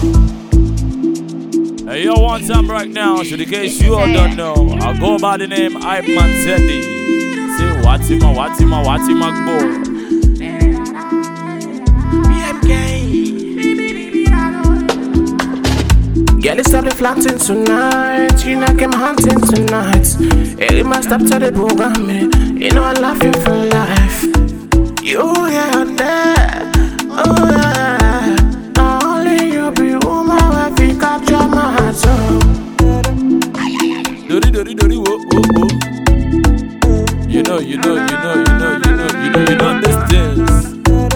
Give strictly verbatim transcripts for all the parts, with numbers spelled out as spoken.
Hey, yo, one time right now, so in case you all don't know, I go by the name Hype Man Teddy. Say, what's him, what's him, what's him, boy? Girl, it's started flaunting tonight. You know I'm hunting tonight. Hey, must stop to the program. You know I love you for life. You yeah there. Oh yeah. Only you be woman where we capture my heart. So. Dori dori dori wo wo wo. You know, you know, you know, you know, you know, you know, you know this dance.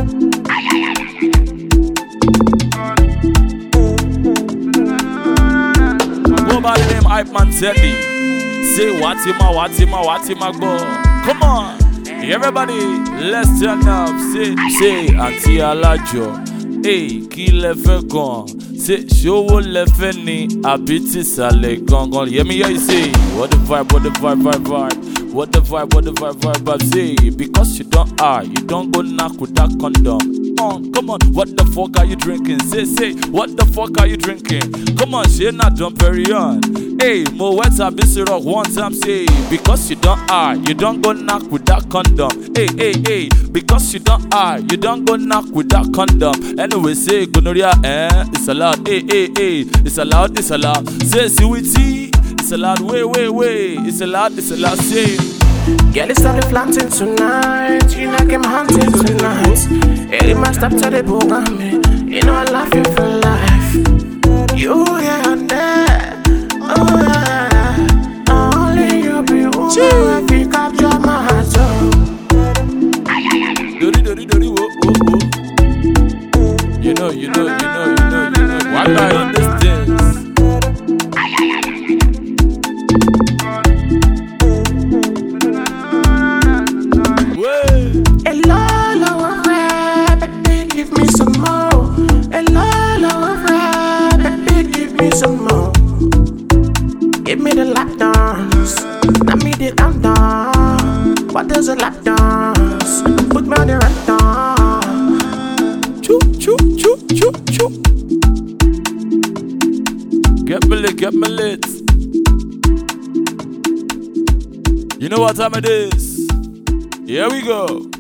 By the name Hype Man Teddy. Say what him a, what him a, what him a go. Come on, everybody, let's turn up. Say, say, Auntie Alajo. Hey, qui le fait gon? Say, show le fait ni abiti sale gon gon. Hear me hear you say, what the vibe, what the vibe, vibe, vibe. What the vibe, what the vibe, vibe, vibe. Say, because you don't are, you don't go knock with that condom. On, come on, what the fuck are you drinking? Say, say, what the fuck are you drinking? Come on, she not don't carry on. Hey, mo wet a busy rock one time, say, because you don't are, you don't go knock with that condom. Hey, hey, hey, because you don't are, you don't go knock with that condom. Anyway, say, gonorrhea, eh, it's allowed. Hey, hey, hey, it's allowed, it's allowed. Say, see we tea, it's allowed. Wait, wait, wait, it's allowed, it's allowed. Say, girl, it's started flaunting tonight. You know I'm hunting tonight. Hey, must stop to the program. You know I love you for life. You yeah there. Oh yeah. Only you be woman where we capture my heart. So. Dori dori dori wo wo wo. You know, you know, you know, you know, you know. Why not on this dance? Give me the lap dance, not me the lap dance. What does a lap dance? Put me on the rap dance. Choo choo choo choo choo. Get me lit, get me lit. You know what time it is? Here we go.